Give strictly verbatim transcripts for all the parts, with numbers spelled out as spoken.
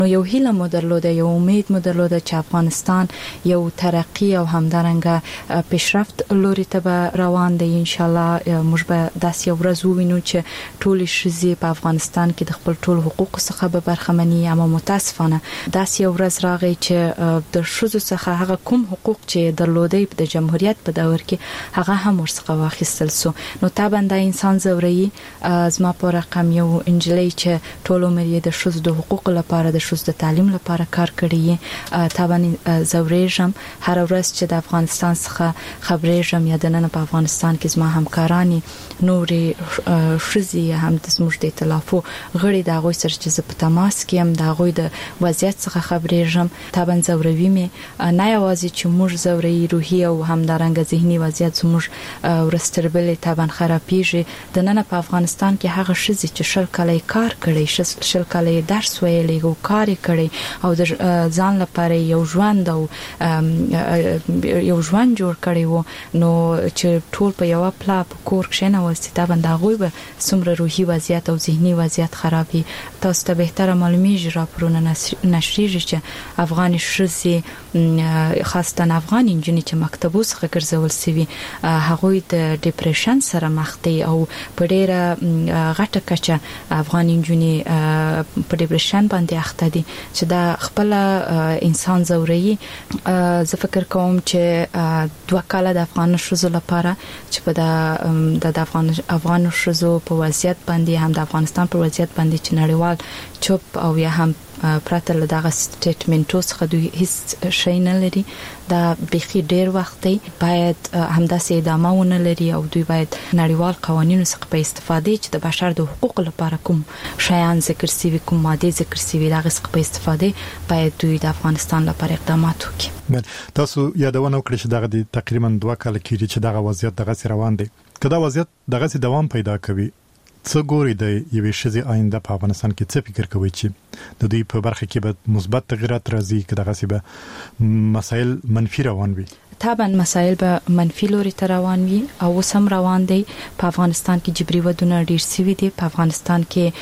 نو یو هیله مو درلوده، یو امید مو درلوده چې افغانستان یو ترقی او همدارنګه پیشرفت لوري ته به روان دی. ان شاء الله موږ به داسې یو ورځ ووینو چې ټول ښځې په افغانستان کې د خپل ټول حقوق څخه به برخمني. اما متاسفانه داسې یو ورځ راغی چې د ښځو څخه هغه کوم حقوق چې درلودي د جمهوریت په دور کې هغه هم ورڅخه واخیستل سو. نو طبعا د انسان زوري زما په رقم یو انجلۍ چې ټول عمر یې د ښځو د حقوق لپاره د ښځو د تعلیم لپاره کار کړی. طبعا زوريجم هر ورځ چې د افغانستان څخه خبرېږم یا د نن په افغانستان کې زما همکارانی نورې ښځې هم د زموږ د ائتلافو غړي د غوي سره چې زه په تماس کې هم د غوي د وضعیت څخه خبرېږم. طبعا زوروي مې نه یوازې چې موږ زوري روحي او همدارنګه ذهني وضعیت زموږ ورستربلې طبعا خرابېږي. د نن په افغانستان کې هغه ښځې چې شل کال کار کړي، شل کال درس ویلي او کار کړي او د ځان لپاره یو ژوند او یو ژوند جوړ کړي وو، نو چې ټول په یو پلا په کور کې نه وسته طبعا دا غوي به څومره روحي وضعیت او ذهني وضعیت خرابي. تاسو ته بهتره معلومیږي راپورونه نشریږي چې افغان ښځې خاصه افغان انجنیر چې مکتبو څخه ګرځول سوي هغه د ډیپریشن سره مخ دي او په ډیره غټه کچه افغان انجنیر په ډیپریشن باندې اخته دي چې دا خپل انسان زوري. زه فکر کوم چې دوه کال د افغان ښځو لپاره چې په د افغان افغان ښځو په وضعیت باندې هم د افغانستان په وضعیت باندې چې نړیوال چوپ او یا هم پراته له دغه سټیټمنټو څخه دوی هیڅ شي نه لري. دا بخي ډیر وخت دی باید همداسې ادامه ونه لري او دوی باید نړیوال قوانینو څخه په استفاده چې د بشر د حقوق لپاره کوم شیان ذکر سوي، کوم ماده ذکر سوي، دغه څخه په استفاده باید دوی د افغانستان لپاره اقدامات وکړي. تاسو یادونه وکړئ چې دغه تقریبا دوه کال کېږي چې دغه وضعیت دغه روان دی. کله وضعیت دغه دوام پیدا کوي څه ګوري د یوې ښځې آینده په افغانستان کې څه فکر کوي چې د دوی په برخه کې به مثبت تغیرات راځي که دغه څه به مسایل منفي روان وي؟ طبعا مسایل به منفي لوري ته روان وي او سم روان دي. په افغانستان کې جبري ودونه ډیر سوي دي. په افغانستان کې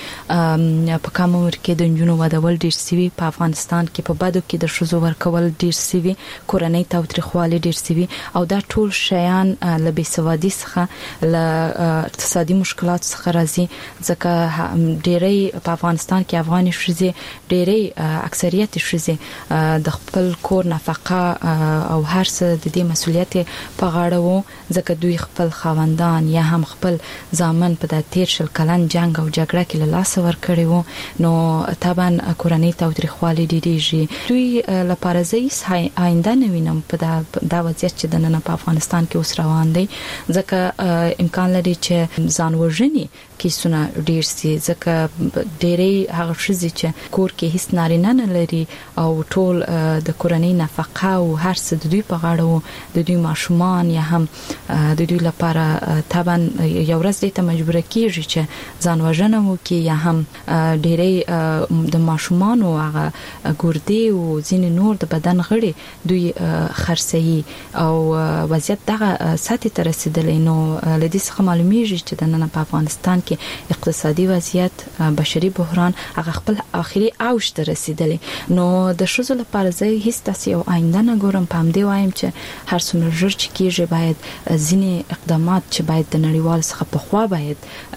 په کم عمر کې د جنونو ودول ډیر سوي. په افغانستان کې په بدو کې د ښځو ورکول ډیر سوي. کورنۍ تاوتریخوالي ډیر سوي او دا ټول شیان له بېسوادي څخه له اقتصادي مشکلات څخه راځي. ځکه ډېری په افغانستان کې افغاني ښځې ډېری اکثریت ښځې د خپل کور نفقه او هر څه د دې مسولیت په غاړه وو، ځکه دوی خپل خاوندان یا هم خپل ځامن په د تیر شل کلن جنگ او جګړه کې له لاس ور کړی وو. نو طبعا کورنۍ تاوتریخوالي ډېریږي. دوی لپاره زه آینده نه وینم په دا وضعیت چې د نن په افغانستان کې اوس روان دی، ځکه امکان لري چې ځان وژنې کیسونه ډیر سي. ځکه ډېری هغه ښځې چې کور کې هیڅ نارینه نه لري او ټول د کورنۍ نفقه او هر څه د دوی په غاړه وو، د دوی ماشومان یا هم د دوی لپاره طبعا یو ورځ دې ته مجبور کیږي چې ځان وژنه وکړي یا هم ډېری د ماشومان او هغه ګردې او ځینې نور د بدن غړي دوی خرڅي او وضعیت دغه سطح ته رسیدلی. نو لدې څخه معلومیږي چې د نن په افغانستان کې اقتصادي وضعیت، بشري بحران هغه خپل اخري اوج ته رسیدلی. نو د ښځو لپاره زه هیڅ تاسو یو آینده نه ګورم. په همدې وایم چې هر څومره ژر چې کېږي باید ځینې اقدامات چې باید د نړیوال څخه په خوا باید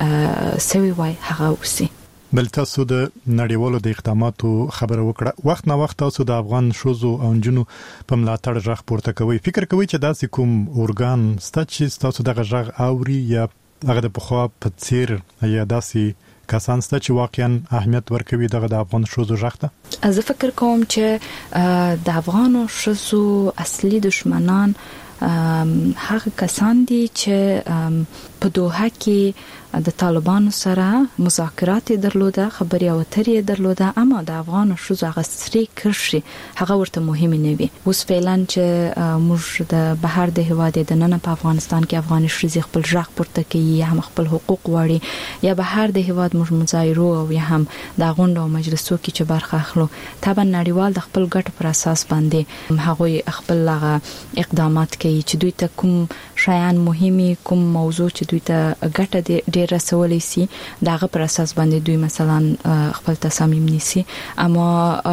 سوي وای هغه وسی. بل تاسو د نړیوالو د اقداماتو خبره وکړه. وخت نه وخت تاسو د افغان ښځو او نجونو په ملاتړ ژغ پورته کوي. فکر کوي چې داسې کوم اورګان ستا چې تاسو دغه ژغ اوري یا هغه د پخوا په څیر یا داسې کسان ستا چې واقعا اهمیت ورکوي دغه د افغان ښځو ژغ ته؟ زه فکر کوم چې د افغان ښځو اصلي دشمنان هغه کسان دي چې په دوحه کې د طالبانو سره مذاکرات درلوده، خبري او اترې درلوده، اما د افغان ښځو هغه سری کرشي هغه ورته مهم نه وي. اوس فعلا چې موږ د بهر د هواد د نن په افغانستان کې افغان ښځې خپل ژغ پورته کوي یا هم خپل حقوق غواړي یا بهر د هواد موږ مظاهرو او یا هم د غونډو او مجلسو کې چې برخه اخلو، طبعا نړیوال د خپل ګټ پر اساس باندې هغه خپل اقدامات کوي چې دوی ته کوم شیان مهمي، کوم موضوع چې دوی ته ګټه ډیر رسولي سي دغه پر اساس باندې دوی مثلا خپل تصامیم نیسي اما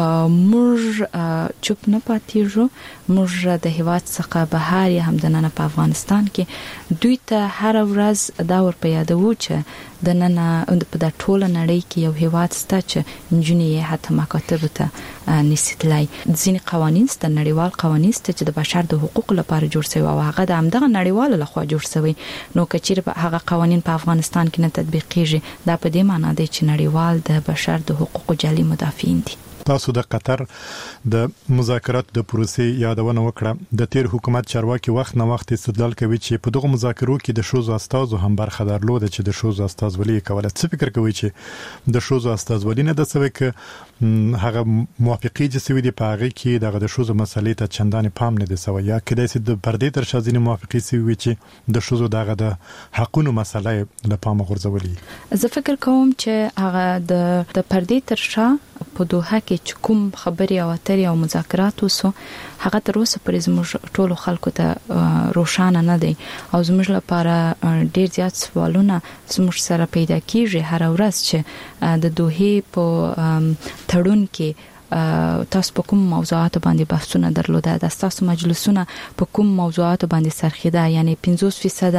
موږ چوپ نه پاتېږو موږ د هیواد څخه بهر هم د نن په افغانستان کې دوی ته هر ورځ دا ور په یادو چې د نن په د ټوله نړۍ کې یو هیواد ستا چې انجنیری حتی مکاتب ته نسیتلای ځینې قوانین ست نړیوال قوانین ست چې د بشر د حقوقو لپاره جوړ شوی او هغه د همدغه نړیوال لخوا جوړ شوی نو کچیر په هغه قوانین په افغانستان کې نه تطبیق کیږي دا په دې معنی دی چې نړیوال د بشر د حقوقو جالي مدافعین دي تاسو د قطر د مذاکرات د پروسې یادونه وکړه د تیر حکومت چارواکي وخت نه وخت استدلال کوي چې په دغه مذاکرو کې د شوزو استازو هم برخه درلوده چې د شوزو استازولي کوله څه فکر کوي چې د شوزو استازولي نه د سوي ک هغه موافقي چې سوي دی په هغه کې دغه د شوزو مسلې ته چندان پام نه دی سوي یا کله چې د پردې تر شازینې موافقي سوي چې د شوزو دغه د حقونو مسلې له پام غورځولي زه فکر کوم چې هغه د د پردې تر شا په دوحه کې کوم خبري او اترې او مذاکرات وسو هغه تر اوسه پرې زموږ ټولو خلکو ته روښانه نه دی او زموږ لپاره ډیر زیات سوالونه زموږ سره پیدا کیږي هر ورځ چې د دوحه په تړون کې تاسو په کوم موضوعات باندې بحثونه درلوده د تاسو مجلسونه په کوم موضوعات باندې سرخیده یعنی پنځوس فیصد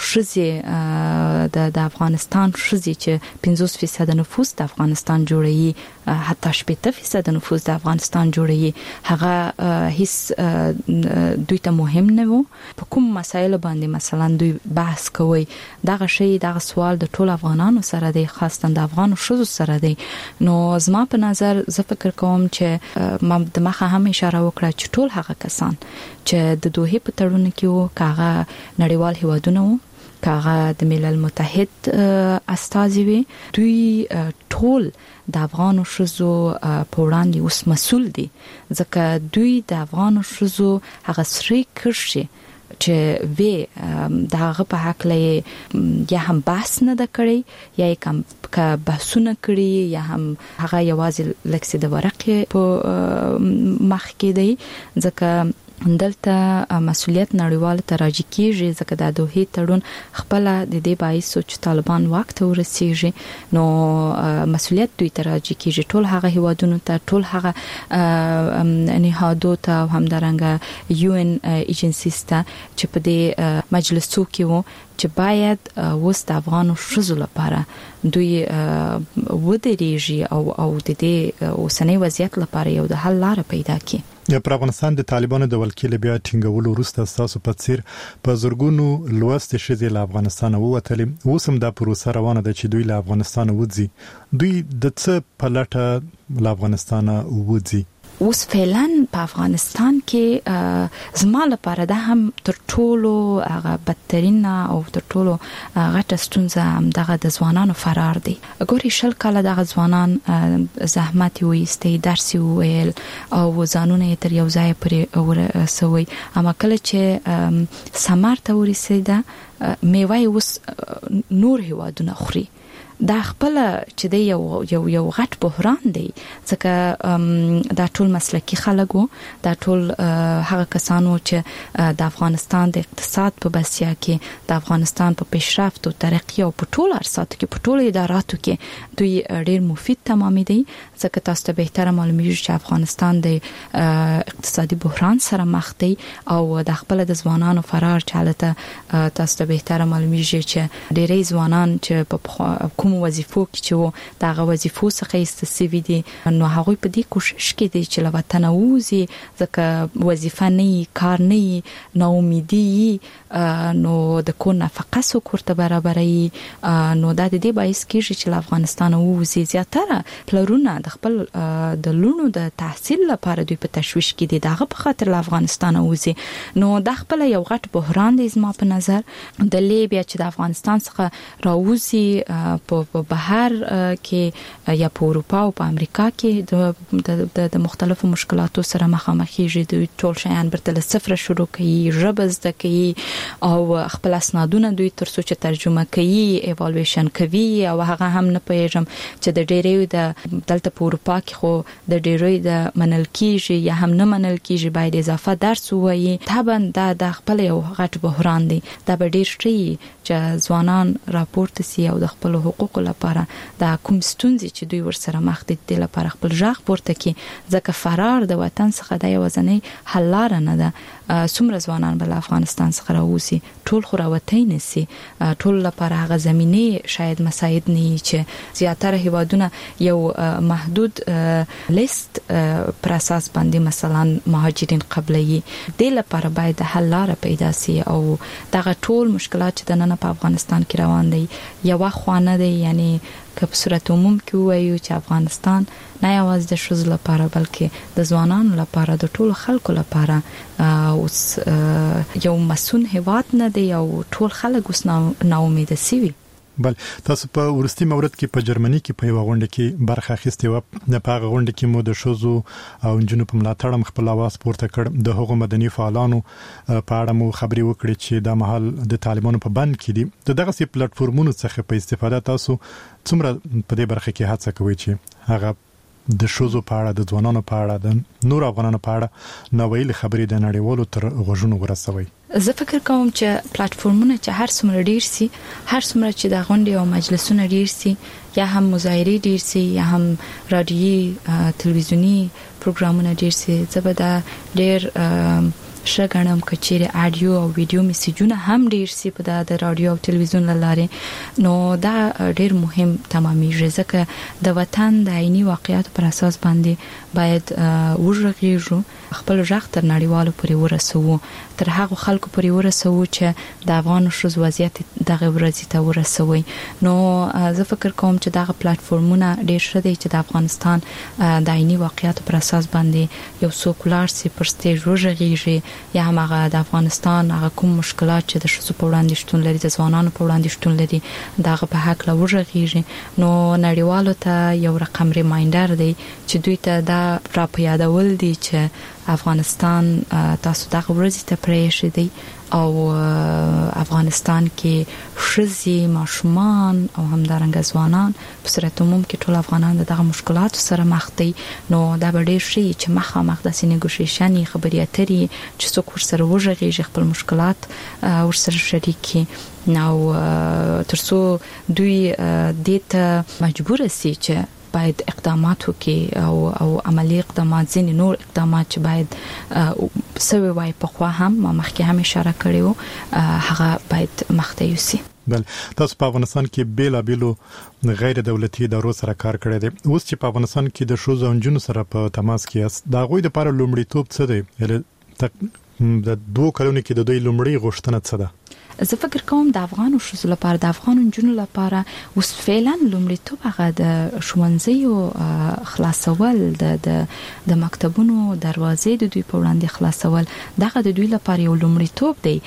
شزي د افغانستان شزي چې پنځوس فیصد نفوس د افغانستان جوړي حتی شپږ فیصد نفوس د افغانستان جوړي هغه هیڅ دوی ته مهم نه وو په کوم مسایل باندې مثلا دوی بحث کوي دغه شی دغه سوال د ټول افغانانو سره دی خاصه د افغانو شزو سره دی نو زما په نظر زه فکر کوم چې ما د مخه هم اشاره وکړه چې ټول هغه کسان چې د دوحه په تړون کې وو کاغه نړیوال هیوادونه وو کاغه د ملل متحد استازي وي دوی ټول د افغانو شزو په وړاندې اوس مسؤل دي ځکه دوی د افغانو شزو هغه سری کرشي چې وی دغه په حق لې یا هم بحث نه د کړی یا کوم کا بحثونه کړی یا هم هغه یوازې لکه د ورقې په مخ کې دی ځکه دلته مسؤلیت نړیوال ته راځي کیږي ځکه د دوحه تړون خپل د دې باعث چې طالبان وخت ورسیږي نو مسؤلیت دوی ته راځي کیږي ټول هغه هیوادونو ته ټول هغه نهادو ته همدارنګه یو ان ایجنسیز ته چې په دې مجلسو کې وو چې باید وس د افغانو شزو لپاره دوی ودرېږي او او د دې اوسنۍ وضعیت لپاره یو د حل لار پیدا کړي یا پر افغانستان د طالبانو د ولکیل بیا ټینګولو وروسته تاسو په څیر په زورګونو لوست شې د افغانستان ووتلې اوسم د پروسه روانه ده چې دوی له افغانستان وځي دوی د څه په لټه له افغانستان وځي اوس فعلا په افغانستان کې زما لپاره ده هم تر ټولو هغه بدترین او تر ټولو غټه ستونزه هم دغه د ځوانانو فرار دي ګوري شل کاله دغه ځوانان زحمت وایستي درس ویل او ځانونه تر یو ځای پرې ورسوي اما کله چې سمار ته ورسېده میوه اوس نور هیوادونه خوري دا خپل چې دی یو یو یو غټ بحران دی ځکه دا ټول مسلکی خلک وو دا ټول هغه کسانو چې د افغانستان د اقتصاد په بسیا کې د افغانستان په پیشرفت او ترقی او په ټول ارساتو کې په ټول اداراتو کې دوی ډیر مفید تمامي دي ځکه تاسو ته به تر معلومیږي چې افغانستان د اقتصادي بحران سره مخ دی او د خپل د ځوانانو فرار چالته تاسو ته به تر معلومیږي چې ډېری ځوانان چې په کوم وظیفو کې چې دغه وظیفو څخه استفادې دي نو هغه په دې کوشش کې دي چې لوطن ووزي ځکه وظیفه نه کار نه نو امیدي نو د کو نفقه سو کوړه برابرې نو د دې باعث کېږي چې افغانستان ووزي زیاتره پلرونه د خپل د لونو د تحصیل لپاره دوی په تشويش کې دي دغه په خاطر افغانستان ووزي نو د خپل یو غټ بحران دی زما په نظر د لیبیا چې د افغانستان څخه راوځي په په بهر کې یا په اروپا او په امریکا کې د د مختلفو مشکلاتو سره مخامخېږي، دوی ټول شیان برته له صفر شروع کوي، ژبه زده کوي او خپل اسنادونه دوی ترڅو چې ترجمه کوي ایوالویشن کوي، او هغه هم نه پېژم چې د ډېرې د دلته په اروپا کې خو د ډېرې د منل کیږي یا هم نه منل کیږي، باید اضافه درس وایي. طبعا دا د خپل یو غټ بحران دی. دا به ډېر شي چې ځوانان راپورته سي او د خپل حقوقو لپاره د کوم ستونزې چې دوی ورسره مخ دي د لپاره خپل ژغ پورته کړي، ځکه فرار د وطن څخه د یوازینۍ حل لار نه ده. څومره ځوانان بل افغانستان څخه راوځي، ټول خو راوتی نه سي، ټول لپاره هغه زمينه شاید مساعد نه چې زیاتره هیوادونه یو محدود لیست پر اساس باندې مثلا مهاجرین قبلي د لپاره باید حل لار پیدا سي، او دغه ټول مشکلات چې د نن په افغانستان کې روان دي یو خوانه دي. یعنی که په صورت عموم کې وایو چې افغانستان نه یوازې د ښځو لپاره بلکې د ځوانانو لپاره د ټولو خلکو لپاره اوس یو مسون هیواد نه دی او ټول خلک اوس نا امیده سوي. بل تاسو په ورستي مورد کې په جرمني کې په یو غونډه کې برخه اخیستې و. په هغه غونډه کې مو د شوزو او جنونو په ملاتړ خپل आवाज پورته کړ. د هغو مدني فعالانو په اړه مو خبري وکړې چې د محل د طالبانو په بند کې دي. دغه سي پلیټفارمونو څخه په استفاده تاسو څومره په دې برخه کې هڅه کوئ چې هغه د شوزو په اړه، د ځوانانو په اړه، د نور افغانانو په اړه نوې خبرې د نړیوالو تر غوږونو ورسوي؟ زه فکر کوم چې پلیټفارمونه چې هر څومره ډیر سي، هر څومره چې د غونډې او مجلسونه ډیر سي، یا هم مظاهرې ډیر سي، یا هم رادیوي تلویزیونی پروګرامونه ډیر سي، زبدا ډیر شګنم کچېره اډیو او ویډیو میسجونه هم ډیر سي په د رادیو او تلویزیون لاره. نو دا ډیر مهم تمامېږي ځکه د وطن د عیني واقعیت پر اساس باندې باید وژغېږو، خپل ژغ تر نړیوالو پورې ورسوو، تر هغه خلکو پورې ورسوو چې د افغان ښځو وضعیت دغه ورځې ته ورسوي. نو زه فکر کوم چې دغه پلیټفارمونه ډیر ښه دي چې د افغانستان د عیني واقعیت پر اساس باندې یو سوکولار سي پر سټیج وژغېږي، یا هم هغه د افغانستان هغه کوم مشکلات چې د ښځو په وړاندې شتون لري، د ځوانانو په وړاندې شتون لري، دغه په حق لا وژغېږي. نو نړیوالو ته یو رقم ریمایندر دی چې دوی ته دا را په یادول دي چې افغانستان تاسو دغه ورځې ته پرېښی دی او افغانستان کې ښځې، ماشومان او همدارنګه ځوانان په صورت عموم کې ټول افغانان دغه مشکلاتو سره مخ دي. نو دا به ډېر شي چې مخامخ د سینګوشیشن خبرې اترې چې څوک ورسره وژغېږي، خپل مشکلات ورسره شریک کړي، نو ترڅو دوی دې ته مجبور سي چې باید اقدامات وکړي او او عملی اقدامات، ځینې نور اقدامات چې باید سوي وای په خوا هم ما مخکې هم اشاره کړې و هغه باید مخته یوسي. بل تاسو په افغانستان کې بیل بیلو غیر دولتي ادارو سره کار کړی دی. اوس چې په افغانستان کې د شوزو او جنونو سره په تماس کې یاست، دا غوي د لپاره لومړیتوب څه دی؟ یعنی د دوه کلونو کې د دوی لومړی غوښتنه څه ده؟ زه فکر کوم د افغانو ښځو لپاره، د افغانو نجونو لپاره اوس فعلا لومړیتوب هغه د ښوونځیو خلاصول، د د مکتبونو دروازې د دوی په وړاندې خلاصول، دغه د دوی لپاره یو لومړیتوب دی.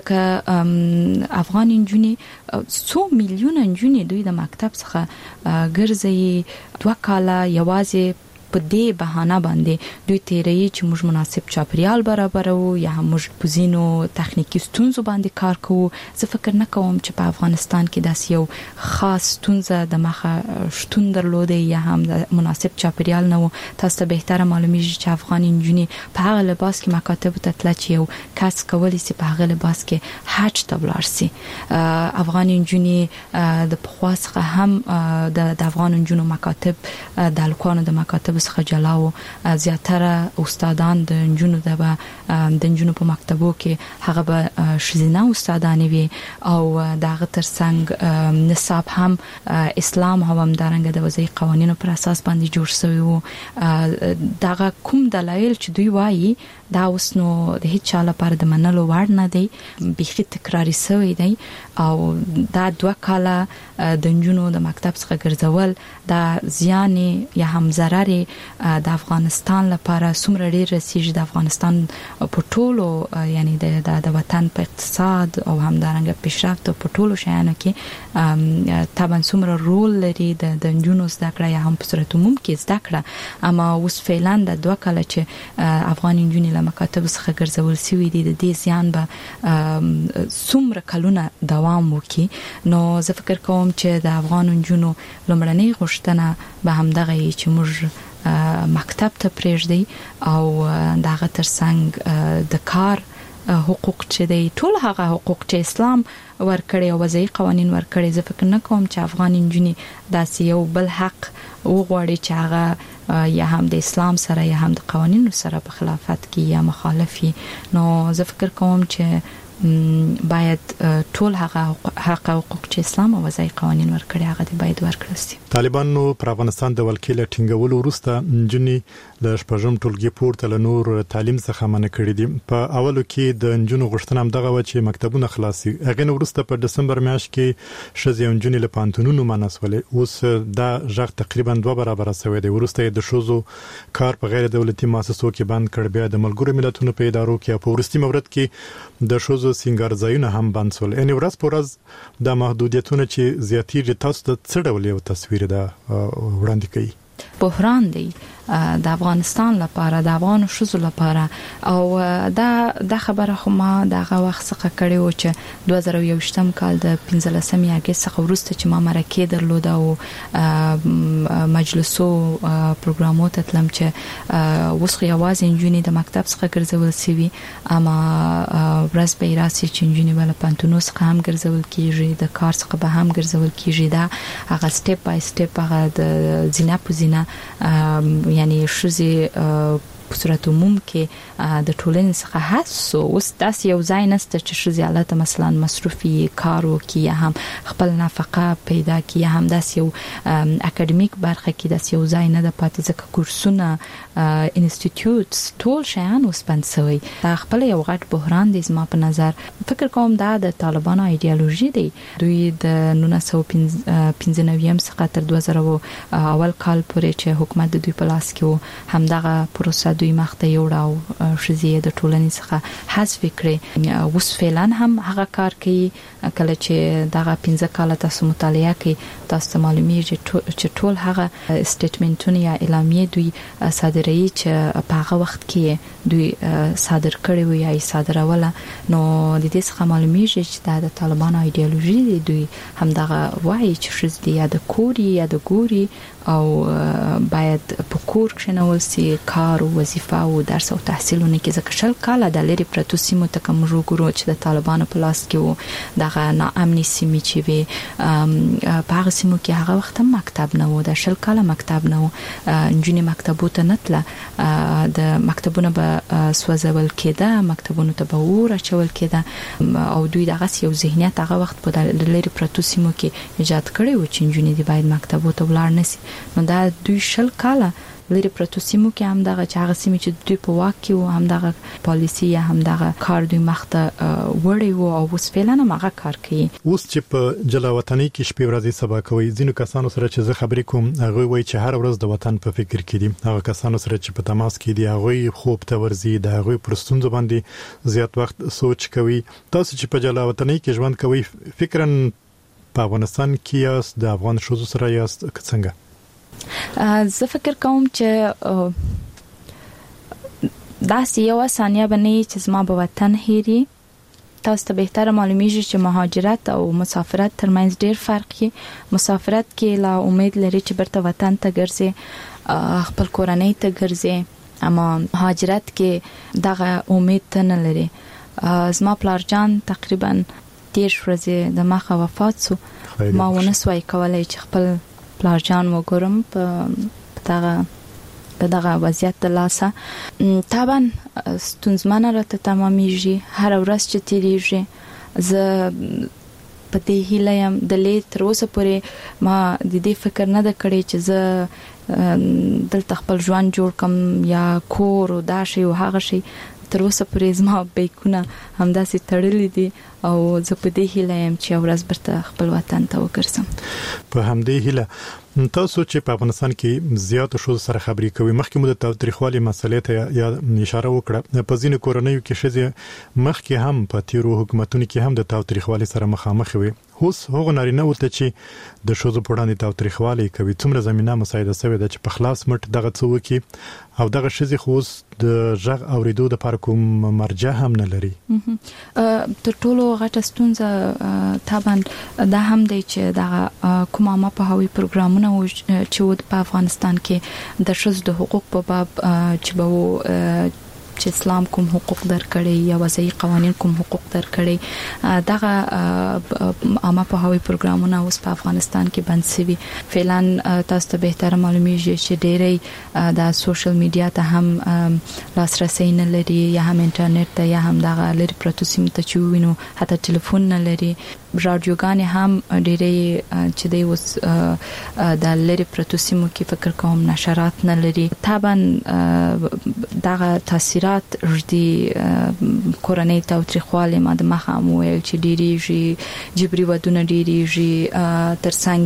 ځکه افغان نجونې څو میلیونه نجونې دوی د مکتب څخه ګرځي، دوه کاله یوازې په دې بهانه باندې دوی تیري چې موږ مناسب چاپریال برابرو یا موږ پوزینو تخنیکی ستونزو باندې کار کوو. زه فکر نه کوم چې په افغانستان کې داس یو خاص ستونزه د مخه شتون درلوده یا هم د مناسب چاپریال نه. تاسو ته بهتره معلومیږي چې افغاني نجونې په هغه لباس کې مکاتب ته تل چې یو کس کولی سي په هغه لباس کې حج ته ولاړ سي. افغاني نجونې د پخواسخه هم د افغان نجونو مکاتب د الکوانو د مکاتب څخه جلاو، زیاتره استادان د نجونو د د نجونو په مکتبو کې هغه به شزینه استادان وي او دغه ترڅنګ نصاب هم اسلام هم دارنګ د وضعي قوانینو پر اساس باندې جوړ شوی وو. دغه کوم دلایل چې دوی وایي دا اوس نو د هیڅ چا لپاره د منلو وړ نه دی، بيخي تکراری شوی دی او دا دوه کاله د نجونو د مکتب څخه ګرځول دا زیان یا هم ضرر چې د افغانستان لپاره څومره ډیر رسیږي د افغانستان په ټولو یعنی د د وطن په اقتصاد او همدارنګه پیشرفت او په ټولو شیانو کې طبعا څومره رول لري د د جنونو زده کړه یا هم په صورت عموم کې زده کړه اما اوس فعلا د دوه کله چې افغان جنونو له مکاتب څخه ګرځول شوی دي د دې زیان به څومره کلونه دوام وکړي نو زه فکر کوم چې د افغان جنونو لمړنۍ غوښتنه به هم دغه چې موږ مکتب ته پرېږدي او دغه ترڅنګ د کار حقوق چې دی ټول هغه حقوق چې اسلام ورکړي او وضعي قوانين ورکړي زه فکر نه کوم چې افغان انجونی داسې یو بل حق وغواړي چې هغه یا هم د اسلام سره یا هم د قوانینو سره په خلافت کې یا مخالفي نو زه فکر کوم چې باید ټول هغه حق حقوق چې اسلام او وضعي قوانين ورکړي هغه باید ورکړل شي. طالبانو پر افغانستان د ولکې ټینګولو وروسته جنونی د شپږم ټولګي پورته له نور تعلیم څخه منع کړی دي. په اولو کې د جنونو غوښتنه هم دغه و چې مکتبونه خلاصي. هغه نو وروسته په دسمبر میاشت کې شزي جنونی له پانتونونو مناسولې اوس دا ژغ تقریبا دوه برابر شوی دی. ورسته د شوزو کار په غیر دولتي مؤسسو کې بند کړ بیا د ملګرو ملتونو په ادارو کې په ورستي مورد کې د شوزو سنگارځایونه هم بند شول. ان ورځ په ورځ د محدودیتونو چې زیاتېږي تاسو ته څه ډول یو تصویر ده وړاندې کوي؟ بحران دی د افغانستان لپاره د افغان شوزو لپاره او دا د خبره خو ما دغه وخت څخه کړی و چې دوه زره یو شتم کال د پنځلسمې اگست څخه وروسته چې ما مرکه درلود او مجلسو پروګرامو ته تلم چې وسخ یوازې انجونی د مکتب څخه ګرځول سوي اما ورځ به راسي چې انجونی ول پانتونو څخه هم ګرځول کیږي د کار څخه به هم ګرځول کیږي دا هغه سټپ بای سټپ هغه د زینا په زینا یعنی شوزي په صورت عموم کې د ټولنې څخه حسو اوس داس یو ځای نسته چې شوزي حالت مثلا مصرفي کارو کې هم خپل نفقه پیدا کې هم داس یو اکیډمیک برخه کې داس یو ځای نه د پاتې ځکه کورسونه انسټیټیوټس ټول شیان وسپنسوي دا خپل یو غټ بحران دی زما په نظر فکر کوم دا د طالبانو ایدئولوژي دی دوی د نولس سوه پنځه نوي څخه تر دوه زره اول کال پورې چې حکومت د دوی په لاس کې و همدغه پروسه دوی مخته یوړاو شزي د ټولنې څخه حذف کړي اوس فعلا هم هغه کار کوي کله چې دغه پنځه کاله تاسو مطالعه کوي تاسو معلومیږي چې ټول هغه سټیټمنټونه یا اعلامیه دوی صادروي چې په هغه وخت کې دوی صادر کړي وي یا صادروله نو د دې څخه معلومیږي چې د طالبانو ایدئولوژي دی دوی هم دغه وایي چې شزي یا د کوري یا د ګوري او باید په کور کې نو سي کار او وظیفه او درس او تحصیلونه کې ځکه شل کاله د لری پرتو سیمو ته کوم وګورو چې د طالبانو په لاس کې وو دغه ناامني سیمې چې وي په هغه سیمو کې هغه وخت مکتب نه وو د شل کاله مکتب نه وو انجونی مکتبو ته نتله د مکتبونه به سوځول کېده مکتبونو ته به ور اچول کېده او دوی دغه یو ذهنیت هغه وخت په لری پرتو سیمو کې ایجاد کړی و چې انجونی دی باید مکتبو ته ولاړ نشي نو دا دوی شل کاله لري پروتو سیمو کې هم دغه چاغه سیمه چې دوی په واک کې و هم دغه پالیسی یا هم دغه کار دوی مخته وړي وو او اوس فعلا هغه کار کوي. اوس چې په جلا وطني کې شپې ورځې سبا کوي ځینو کسانو سره چې زه خبرې کوم هغه وایي چې هر ورځ د وطن په فکر کې دي هغه کسانو سره چې په تماس کې دي هغه خوب ته ورزي د هغه پرستونځ باندې زیات وخت سوچ کوي. تاسو چې په جلا وطني کې ژوند کوي فکرن په افغانستان کې یاست د افغان شوزو سره یاست څنګه؟ زه فکر کوم چې دا یو ثانیه باندې چې زما په وطن هېري تاسو ته بهتره معلومیږي چې مهاجرت او مسافرت ترمنځ ډېر فرق دی. مسافرت کې لا امید لري چې برته وطن ته ګرځي خپل کورنۍ ته ګرځي اما مهاجرت کې دغه امید نه لري. زما پلارجان تقریبا دېرش ورځې د مخه وفات شو ما ونه سوای کولای چې خپل پلارجان وګورم په دغه دغه وضعیت د لاسه طبعا ستونزمنه راته تمامېږي هر ورځ چې تیریږي زه په دې هیله یم د لې تر اوسه پورې ما د دې فکر نه د کړی چې زه دلته خپل ژوند جوړ کم یا کور او دا شی او هغه شی تر اوسه پورې زما بیکونه همداسې تړلې دي او زه په دې هیله یم چې ورځ برته خپل وطن ته وګرځم. په همدې هیله تاسو چې په افغانستان کې زیات شو سره خبرې کوي مخکې مو د تاریخوالي مسلې ته یا اشاره وکړه په ځینو کورنیو کې شزه مخکې هم په تیرو حکومتونو کې هم د تاریخوالي سره مخامخ وي اوس هغه نارینه ورته چې د شوزو په وړاندې تاریخوالي کوي څومره زمينه مساعده شوی د چې په خلاص مټ دغه څه وکي او دغه شزه خوس د ژغ اوریدو د پر کوم مرجع هم نه لري. تر ټولو غټه ستونزه طبعا دا هم دی چې دا کومه ما په هوی پروګرامونه چې په افغانستان کې د شوز د حقوق په باب چې به چې اسلام کوم حقوق درکړي یا وضعي قوانين کوم حقوق درکړي دغه عامه په هوی پروګرامونه اوس په افغانستان کې بند شوي. فعلا تاسو ته به تر معلومیږي چې ډېری د سوشل میډیا ته هم لاسرسي نه لري یا هم انټرنیټ ته یا هم دغه لري پروتو سیم ته چوینو حتی ټلیفون نه لري. رادیوګان هم ډېری چې دی اوس د لري پروتو سیمو کې فکر کوم نشرات نه لري. طبعا دغه تاثیرات ردی کورنۍ تاریخوالي ما د مخه مویل چې ډېریږي جبري ودونه ډېریږي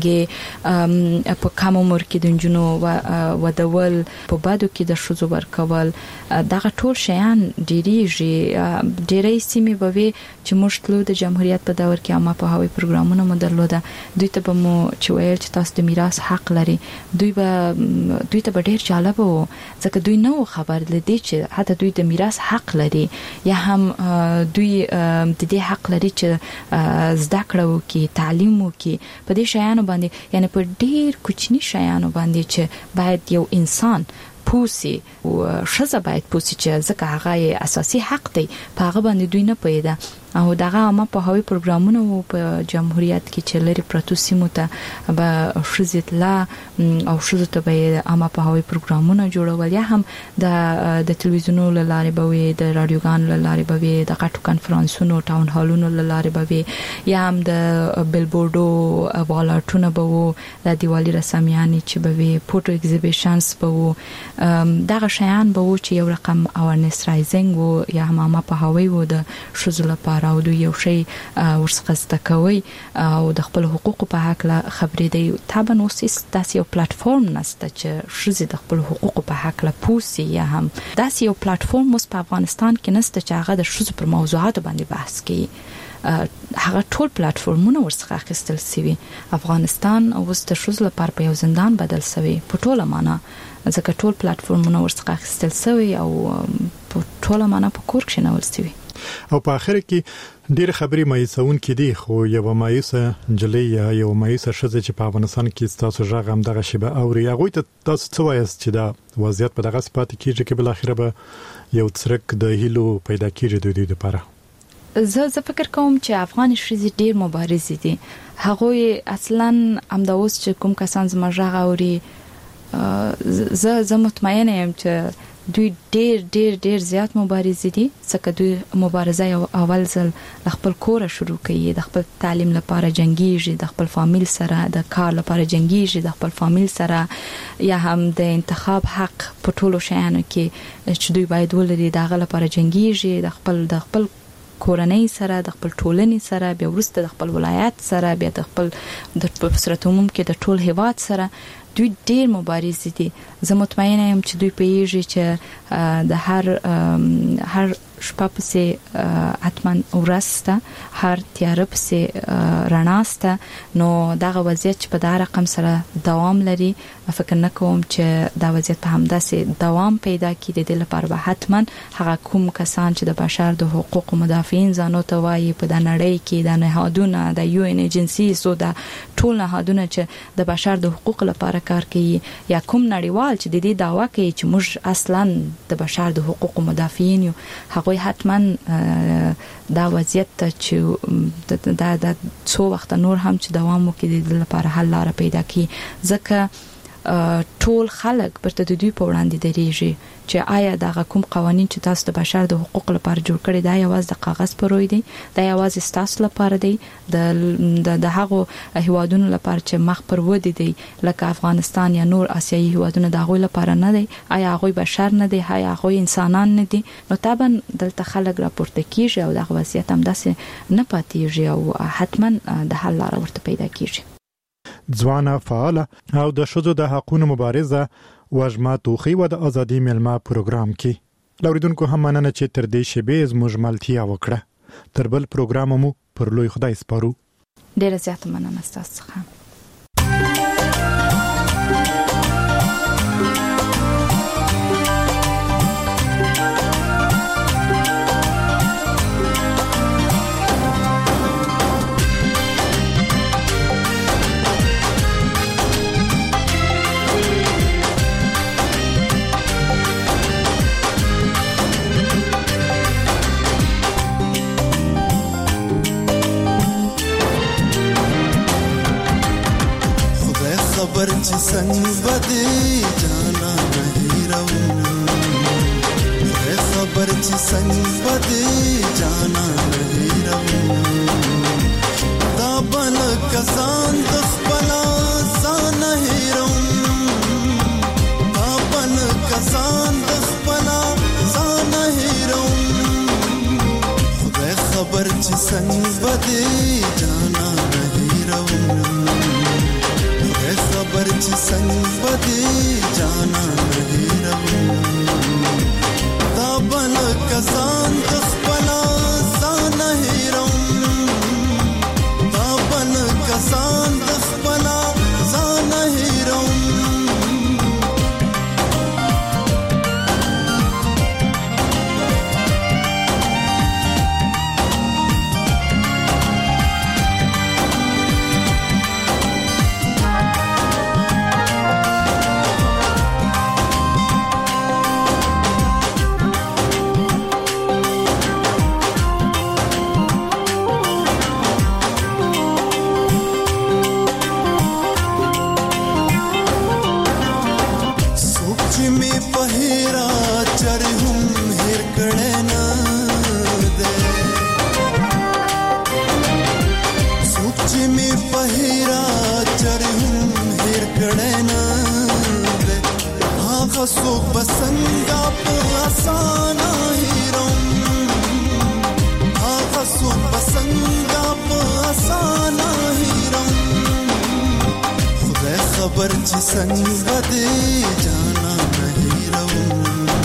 ترڅنګ په کوم عمر کې د جنونو ودول په بادو کې د شوزو ورکول دغه ټول شیان ډېریږي. ډېری سیمې به وي چې موږ تلو د جمهوریت په دور کې عامه په هوی پروګرامونه مو درلوده دوی ته به مو چې ویل چې تاسو د میراث حق لري دوی به دوی ته به ډېر جالب وو ځکه دوی نو خبر لدی چې حتی دوی د میراث حق لري یا هم دوی د دې حق لري چې زده کړه وکړي تعلیم وکړي په دې شیانو باندې یعنی په ډېر کوچني شیانو باندې چې باید یو انسان پوسی او شزه باید پوسی چې ځکه هغه اساسي حق دی په هغه باندې دوی نه پیدا او دغه عامه په هوی پروګرامونه په جمهوریت کې چې لري پروتو سیمو ته به شزت لا او شزت ته به عامه په هوی پروګرامونه جوړول یا هم د د تلویزیونو لاره به وي د رادیوګان لاره به وي د غټو کانفرنسونو ټاون هالونو لاره به وي یا هم د بیلبورډو والارټونه به وو د دیوالي رسمیانې چې به وي فوټو ایگزیبیشنز به وو دغه شیان به وو چې یو رقم اوورنس رایزینګ وو یا هم عامه په هوی وو د شزو لپاره او دوی یو شی ورڅخه زده کوي او د خپل حقوقو په حق لا خبرې دی. طبعا اوس داسې یو پلیټفارم نشته چې شزې د خپل حقوقو په حق لا پوسی یا هم داسې یو پلیټفارم اوس په افغانستان کې نشته چې هغه د شزو پر موضوعاتو باندې بحث کوي. هغه ټول پلیټفارمونه ورڅخه اخیستل شوی. افغانستان اوس د شزو لپاره په یو زندان بدل شوی په ټوله معنا ځکه ټول پلیټفارمونه ورڅخه اخیستل شوی او په ټوله معنا په کور کې نه ولستوي. او په اخر کې ډېر خبرې مایسون کې دي خو یو مایسه جلې یا یو مایسه شزه چې په افغانستان کې تاسو ژغ هم دغه شی به او هغه ته تاسو څه وایست چې دا وضعیت په دغه سپات کېږي چې بل اخر به یو څرک د هیلو پیدا کېږي د دې لپاره. زه زه فکر کوم چې افغان شزې ډېر مبارز دي هغه اصلا امداوس چې کوم کسان زما ژغ اوري زه زه مطمئنه یم چې دوی ډېر ډېر ډېر زیات مبارز دي ځکه دوی مبارزه یو اول ځل خپل کور شروع کوي د خپل تعلیم لپاره جنگیږي د خپل فامیل سره د کار لپاره جنگیږي د خپل فامیل سره یا هم د انتخاب حق په ټولو شیانو کې چې دوی باید ولري دغه لپاره جنگیږي د خپل د خپل کورنۍ سره د خپل ټولنې سره بیا ورسته د خپل ولایت سره بیا د خپل د صورت عموم کې د ټول هیواد سره دوی ډېر مبارز دي. زه مطمئنه یم چې دوی پیږي چې د هر هر شپه پسې اتمن ورسته هر تیار پسې رڼاسته نو دغه وضعیت چې په دا رقم سره دوام لري فکر نه کوم چې دا وضعیت په همداسې دوام پیدا کړي. د لپاره به حتما هغه کوم کسان چې د بشر د حقوقو مدافعین ځانو ته وایي په د نړۍ کې د نهادونه د یو ان ایجنسیز او د ټول نهادونه چې د بشر د حقوقو لپاره کار کوي یا کوم نړیوال چې د دې دعوا کوي چې موږ اصلا د بشر د حقوقو مدافعین یو هغه حتما دا وضعیت چې دا د څو وخت نور هم چې دوام وکړي د لپاره حل لاره پیدا کړي ځکه ټول خلک پرته د دوی په وړاندې درېږي چې آیا دغه کوم قوانين چې تاسو د بشر د حقوق لپاره جوړ کړی دا یوازې د کاغذ پروي دي دا یوازې تاسو لپاره دی د د هغو هیوادونو لپاره چې مخ پر ودی دي لکه افغانستان یا نور آسیایي هیوادونه د هغوی لپاره نه دي آیا هغوی بشر نه دي آیا هغوی انسانان نه دي نو طبعا دلته خلک راپورته کیږي او دغه وضعیت هم داسې نه پاتېږي او حتما د حل لاره ورته پیدا کیږي. ځوانه فعاله او د شذو د حقوقو مبارزه وجمه توخی و د ازادي ملما پروګرام کې لوریدونکو هم مننه چې تر دې شیبې زموږ ملتیا وکړه تر بل پروګرام مو پر لوی خدای سپارو. ډیره زیاته مننه تاسو څخه. खबर च संग बदे जाना नहीं रहूं है खबर च संग बदे जाना नहीं रहूं दाबन कसान दखबला सा नहीं रहूं दाबन कसान दखबला सा नहीं रहूं है खबर च संग बदे जाना नहीं रहूं खबर च संग बदे जाना नहीं रहूं दाबन कसान दखबला सा नहीं रहूं दाबन कसान दखबला सा नहीं रहूं सो बसंगा आसाना ही रहूं हाँ सो बसंगा आसाना ही रहूं खुदा खबर च संग बदे जाना नहीं रहूं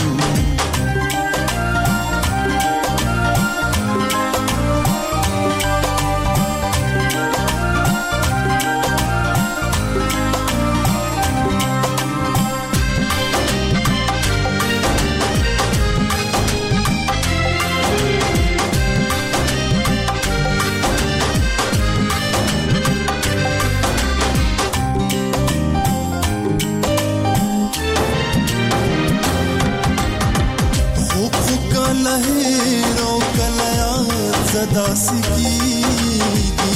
दासी की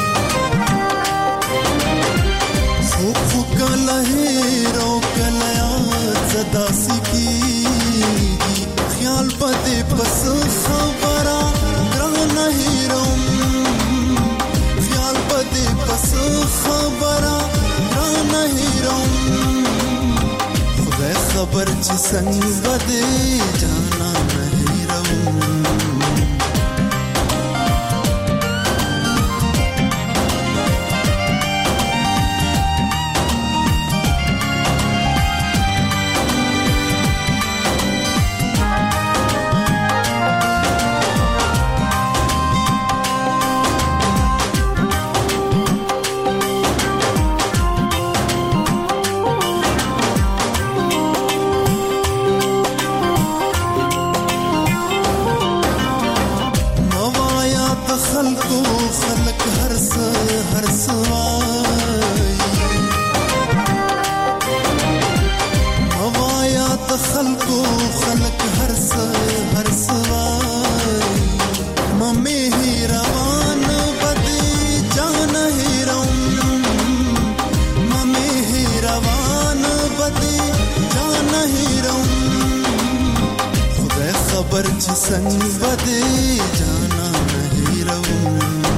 फूक फूक लहरों कलया दासी की ख्याल बदे बस खबरा ग्रह नहीं रहूं ख्याल बदे बस खबरा ग्रह नहीं रहूं खुदा खबर च संग बदे जाना नहीं रहूं रवान خبر چې څنګه بده جانا نه روم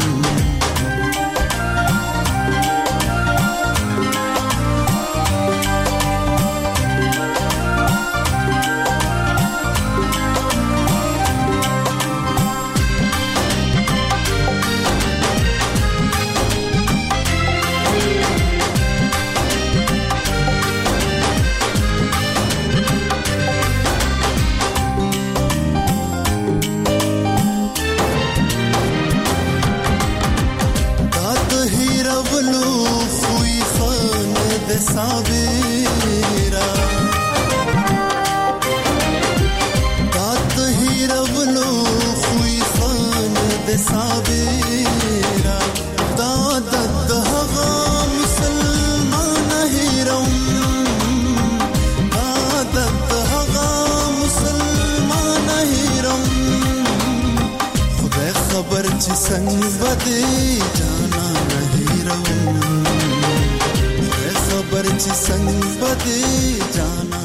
सावेरा दात ही रवलो खुई खान दे सावेरा दादत हगा मुसलमान ही रम दादत हगा मुसलमान ही रम खुदा खबर च संग बदे जाना नहीं रम खबर च संग बदे जाना